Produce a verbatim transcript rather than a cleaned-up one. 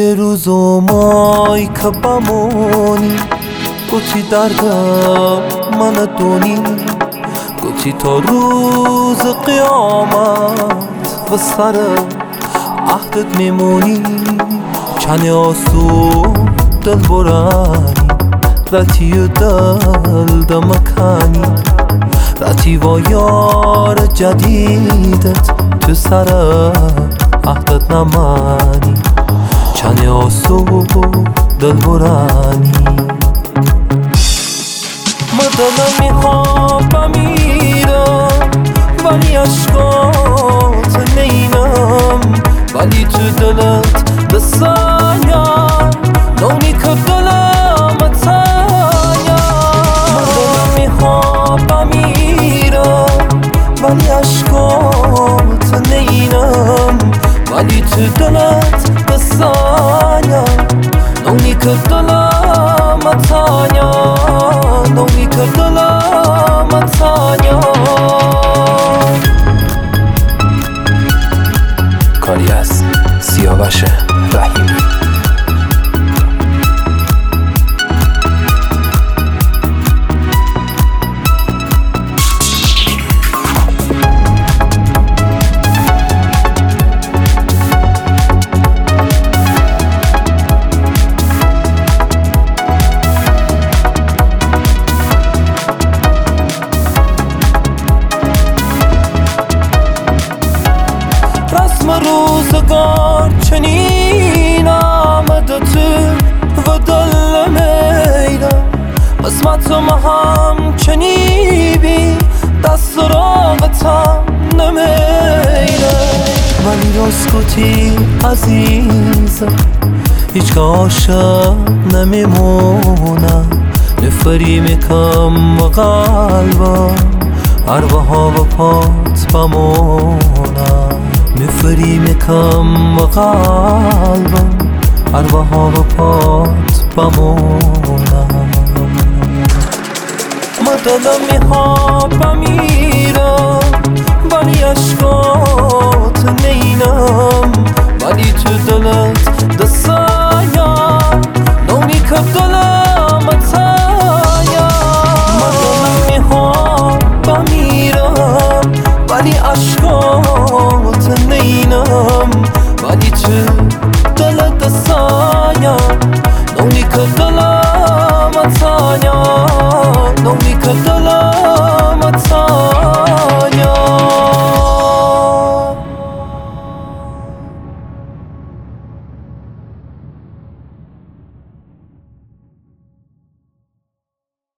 یه روز و مای که بمونی گوچی دردم من دونی گوچی تا روز قیامت و سر عهدت میمونی چنی آسو دل برانی رتی و دل دمکانی رتی و یار جدیدت تو سر عهدت نمانی چنی آسو دل برانی من دلم میخوام بمیرم ولی عشقات نینم ولی تو دلت بسایم نونی که دلم تایم من دلم میخوام بمیرم ولی عشقات نینم ولی تو دلت بسایم نونی که دلم تایم نونی که دلم تایم کاری از سیاوش رحیمی. رسم روزگار چنین آمده تو و دل میرم قسمتم هم چنی بی دست راقتم نمیره ولی راسکوتی عزیزم هیچ که عاشق نمیمونم نفری میکم و قلبم ارواها و پات بمونم نفری میکم و قلبم ارواها و پات بمونم من دلم میخوام بمیرم ولی عشقات